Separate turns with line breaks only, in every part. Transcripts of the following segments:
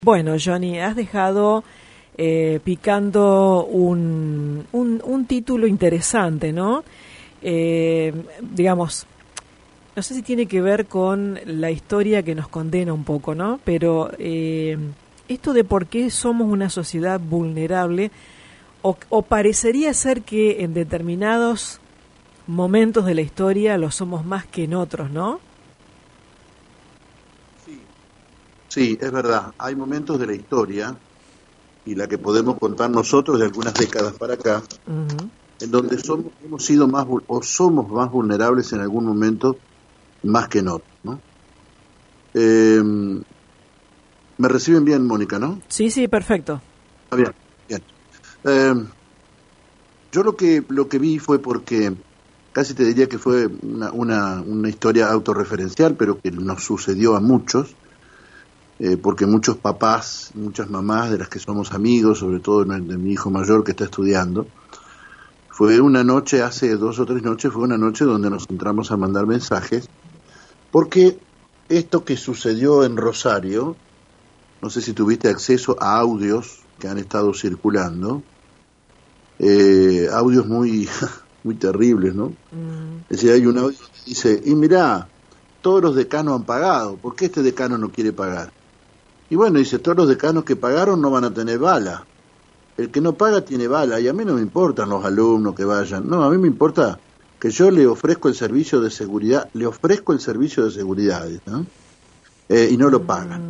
Bueno, Johnny, has dejado picando un título interesante, ¿no? Digamos, no sé si tiene que ver con la historia que nos condena un poco, ¿no? Pero esto de por qué somos una sociedad vulnerable, o parecería ser que en determinados momentos de la historia lo somos más que en otros, ¿no?
Sí, es verdad. Hay momentos de la historia, y la que podemos contar nosotros de algunas décadas para acá,
Uh-huh.
en donde hemos sido o somos más vulnerables en algún momento más que en otros, ¿no? Me reciben bien, Mónica, ¿no?
Sí, perfecto.
Está bien, bien. Yo lo que vi fue porque casi te diría que fue una historia autorreferencial, pero que nos sucedió a muchos. Porque muchos papás, muchas mamás de las que somos amigos, sobre todo de mi hijo mayor que está estudiando, fue una noche, hace 2 o 3 noches, fue una noche donde nos entramos a mandar mensajes, porque esto que sucedió en Rosario, no sé si tuviste acceso a audios que han estado circulando, audios muy, muy terribles, ¿no?
Mm.
Es decir, hay un audio que dice, y mirá, todos los decanos han pagado, ¿por qué este decano no quiere pagar? Y bueno, dice, todos los decanos que pagaron no van a tener bala. El que no paga tiene bala, y a mí no me importan los alumnos que vayan. No, a mí me importa que yo le ofrezco el servicio de seguridad, ¿no? Y no lo pagan.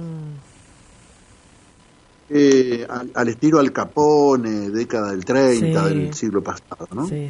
Al estilo Al Capone, década del 30,
Sí,
del siglo pasado, ¿no?
sí.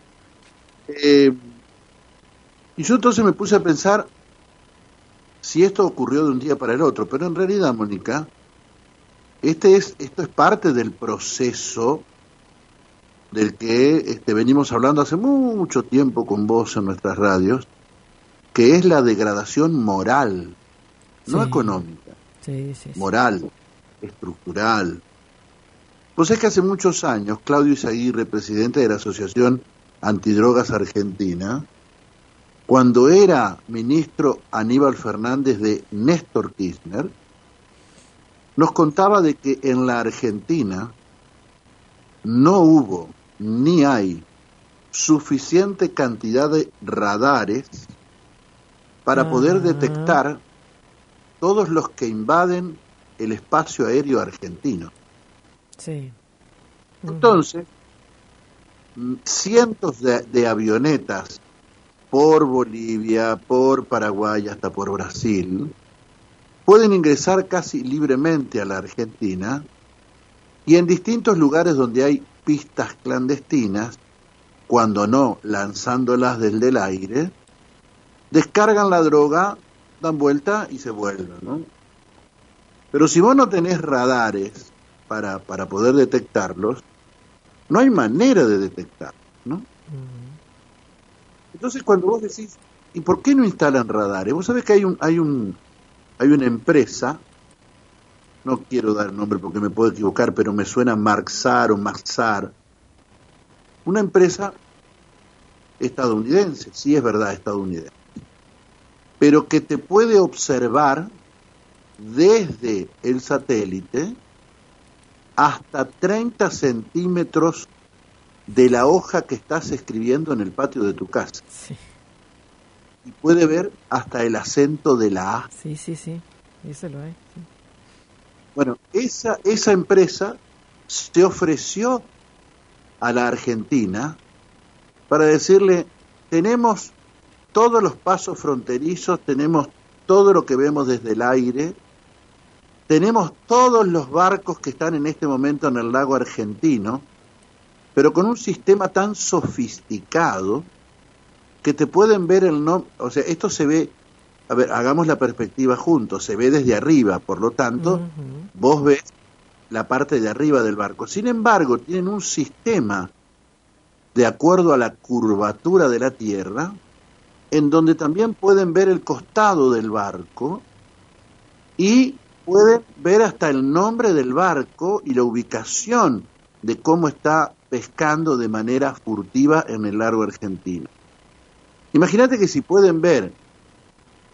Y yo entonces me puse a pensar si esto ocurrió de un día para el otro, pero en realidad, Mónica, esto es parte del proceso del que venimos hablando hace mucho tiempo con vos en nuestras radios, que es la degradación moral, no
Sí,
económica,
sí.
moral, estructural. Vos sabés que hace muchos años, Claudio Izaguirre, presidente de la Asociación Antidrogas Argentina, cuando era ministro Aníbal Fernández de Néstor Kirchner, nos contaba de que en la Argentina no hubo ni hay suficiente cantidad de radares para poder detectar todos los que invaden el espacio aéreo argentino.
Sí.
Entonces, cientos de avionetas por Bolivia, por Paraguay, hasta por Brasil, pueden ingresar casi libremente a la Argentina, y en distintos lugares donde hay pistas clandestinas, cuando no lanzándolas desde el aire, descargan la droga, dan vuelta y se vuelven, ¿no? Pero si vos no tenés radares para poder detectarlos, no hay manera de detectarlos, ¿no? Entonces cuando vos decís, ¿y por qué no instalan radares? Vos sabés que hay una empresa, no quiero dar nombre porque me puedo equivocar, pero me suena Maxar, una empresa estadounidense, sí es verdad, estadounidense, pero que te puede observar desde el satélite hasta 30 centímetros de la hoja que estás escribiendo en el patio de tu casa.
Sí.
Y puede ver hasta el acento de la A.
Sí, eso lo hay. Sí.
Bueno, esa empresa se ofreció a la Argentina para decirle, tenemos todos los pasos fronterizos, tenemos todo lo que vemos desde el aire, tenemos todos los barcos que están en este momento en el lago argentino, pero con un sistema tan sofisticado que te pueden ver el nombre. O sea, esto se ve, a ver, hagamos la perspectiva juntos, se ve desde arriba, por lo tanto, vos ves la parte de arriba del barco. Sin embargo, tienen un sistema de acuerdo a la curvatura de la Tierra, en donde también pueden ver el costado del barco y pueden ver hasta el nombre del barco y la ubicación de cómo está pescando de manera furtiva en el lago argentino. Imagínate que si pueden ver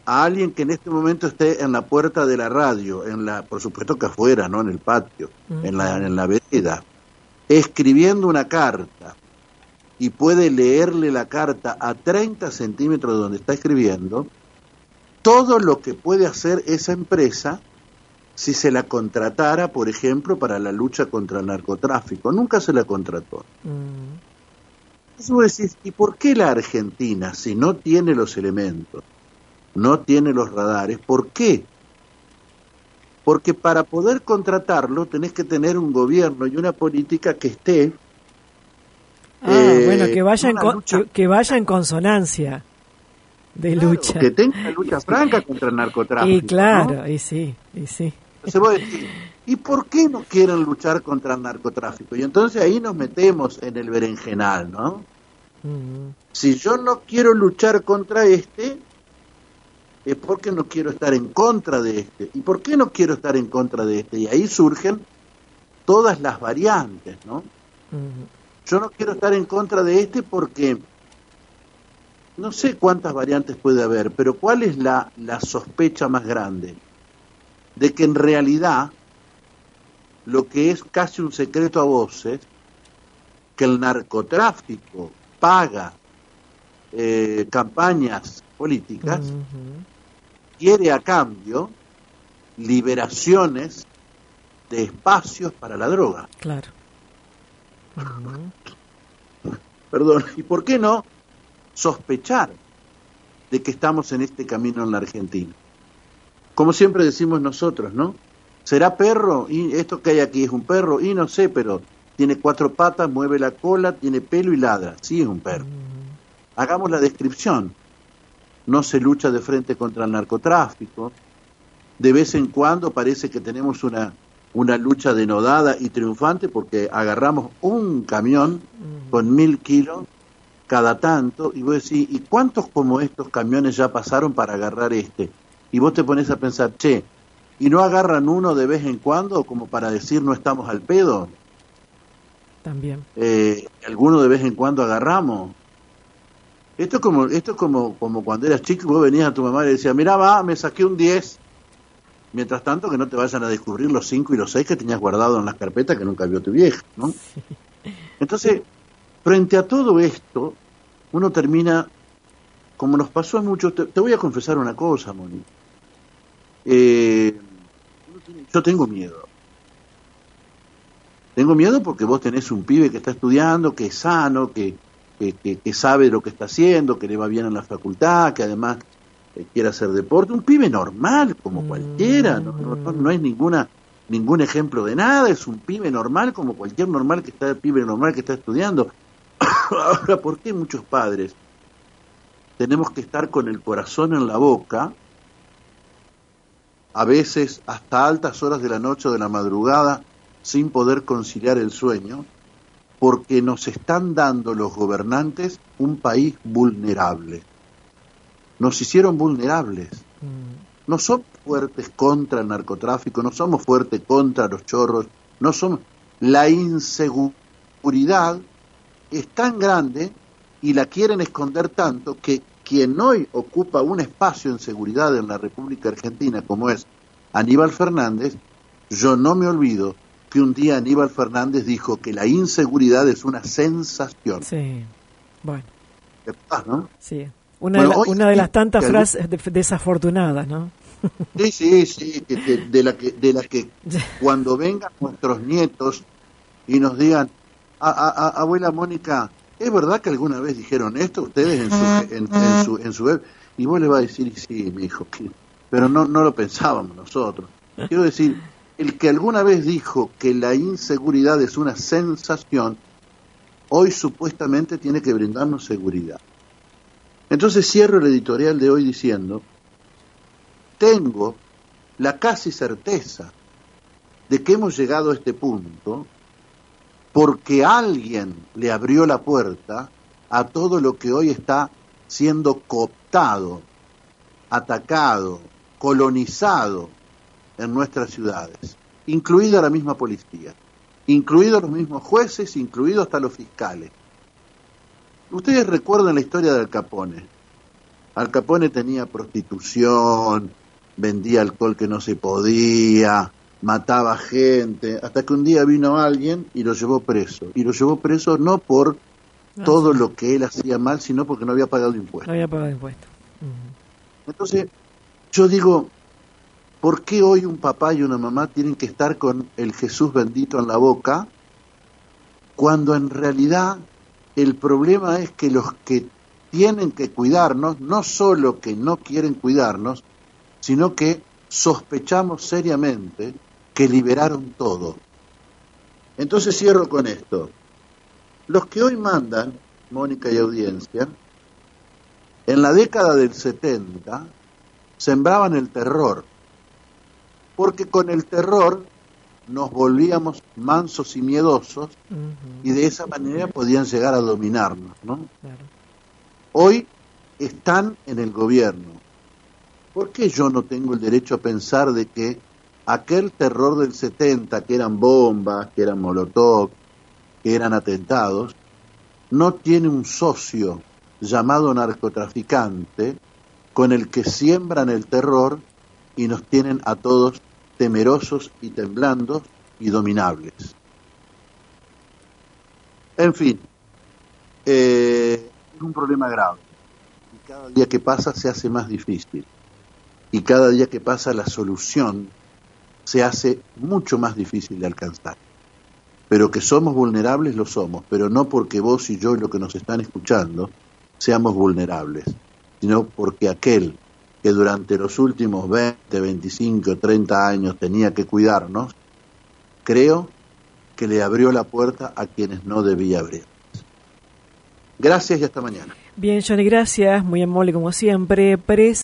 a alguien que en este momento esté en la puerta de la radio, por supuesto que afuera, no en el patio, en la vereda, escribiendo una carta, y puede leerle la carta a 30 centímetros de donde está escribiendo, todo lo que puede hacer esa empresa si se la contratara, por ejemplo, para la lucha contra el narcotráfico. Nunca se la contrató. Entonces vos decís, ¿y por qué la Argentina, si no tiene los elementos, no tiene los radares, por qué? Porque para poder contratarlo tenés que tener un gobierno y una política que esté...
bueno, que vaya en consonancia de lucha.
Que tenga una lucha franca contra el narcotráfico.
Y claro,
¿no?
y sí.
Entonces vos decís, ¿y por qué no quieren luchar contra el narcotráfico? Y entonces ahí nos metemos en el berenjenal, ¿no? Si yo no quiero luchar contra este, es porque no quiero estar en contra de este. ¿Y por qué no quiero estar en contra de este? Y ahí surgen todas las variantes, ¿no? Yo no quiero estar en contra de este porque no sé cuántas variantes puede haber, pero ¿cuál es la sospecha más grande? De que en realidad lo que es casi un secreto a voces, que el narcotráfico paga campañas políticas, quiere a cambio liberaciones de espacios para la droga.
Claro.
Perdón, ¿y por qué no sospechar de que estamos en este camino en la Argentina? Como siempre decimos nosotros, ¿no? ¿Será perro? Y esto que hay aquí es un perro, y no sé, pero tiene 4 patas, mueve la cola, tiene pelo y ladra. Sí, es un perro. Hagamos la descripción. No se lucha de frente contra el narcotráfico. De vez en cuando parece que tenemos una lucha denodada y triunfante porque agarramos un camión con 1000 kilos cada tanto, y vos decís, ¿y cuántos como estos camiones ya pasaron para agarrar este? Y vos te pones a pensar, che, ¿y no agarran uno de vez en cuando como para decir no estamos al pedo?
También.
Alguno de vez en cuando agarramos. Esto es como cuando eras chico y vos venías a tu mamá y le decías, mirá, va, me saqué un 10. Mientras tanto, que no te vayan a descubrir los 5 y los 6 que tenías guardado en las carpetas que nunca vio tu vieja, ¿no? Sí. Entonces, frente a todo esto, uno termina, como nos pasó a muchos, te voy a confesar una cosa, Moni. Yo tengo miedo. Tengo miedo porque vos tenés un pibe que está estudiando, que es sano, que sabe lo que está haciendo, que le va bien en la facultad, que además quiere hacer deporte. Un pibe normal, como cualquiera. No es ningún ejemplo de nada. Es un pibe normal, como cualquier pibe normal que está estudiando. Ahora, ¿por qué muchos padres tenemos que estar con el corazón en la boca, a veces hasta altas horas de la noche o de la madrugada, sin poder conciliar el sueño? Porque nos están dando los gobernantes un país vulnerable. Nos hicieron vulnerables. No somos fuertes contra el narcotráfico, no somos fuertes contra los chorros, no somos... La inseguridad es tan grande y la quieren esconder tanto que quien hoy ocupa un espacio en seguridad en la República Argentina, como es Aníbal Fernández, yo no me olvido que un día Aníbal Fernández dijo que la inseguridad es una sensación.
Sí, bueno.
¿Verdad, no?
Sí, una de las tantas frases desafortunadas, ¿no?
Sí, de la que cuando vengan nuestros nietos y nos digan, abuela Mónica, ¿es verdad que alguna vez dijeron esto ustedes en su web? Y vos le vas a decir, sí, mi hijo, pero no lo pensábamos nosotros. Quiero decir, el que alguna vez dijo que la inseguridad es una sensación, hoy supuestamente tiene que brindarnos seguridad. Entonces cierro el editorial de hoy diciendo, tengo la casi certeza de que hemos llegado a este punto porque alguien le abrió la puerta a todo lo que hoy está siendo cooptado, atacado, colonizado en nuestras ciudades, incluida la misma policía, incluidos los mismos jueces, incluidos hasta los fiscales. Ustedes recuerdan la historia del Capone. Al Capone tenía prostitución, vendía alcohol que no se podía, mataba gente, hasta que un día vino alguien y lo llevó preso. Y lo llevó preso no por todo lo que él hacía mal, sino porque no había pagado impuestos.
No había pagado impuestos.
Entonces, yo digo, ¿por qué hoy un papá y una mamá tienen que estar con el Jesús bendito en la boca, cuando en realidad el problema es que los que tienen que cuidarnos, no solo que no quieren cuidarnos, sino que sospechamos seriamente que liberaron todo? Entonces cierro con esto. Los que hoy mandan, Mónica y audiencia, en la década del 70 sembraban el terror, porque con el terror nos volvíamos mansos y miedosos, y de esa manera podían llegar a dominarnos, ¿no?
Claro.
Hoy están en el gobierno. ¿Por qué yo no tengo el derecho a pensar de que aquel terror del 70, que eran bombas, que eran molotov, que eran atentados, no tiene un socio llamado narcotraficante con el que siembran el terror y nos tienen a todos temerosos y temblando y dominables? En fin, es un problema grave, y cada día que pasa se hace más difícil, y cada día que pasa la solución se hace mucho más difícil de alcanzar. Pero que somos vulnerables, lo somos, pero no porque vos y yo y los que nos están escuchando seamos vulnerables, sino porque aquel que durante los últimos 20, 25, 30 años tenía que cuidarnos, creo que le abrió la puerta a quienes no debía abrir. Gracias y hasta mañana.
Bien, Johnny, gracias. Muy amable como siempre.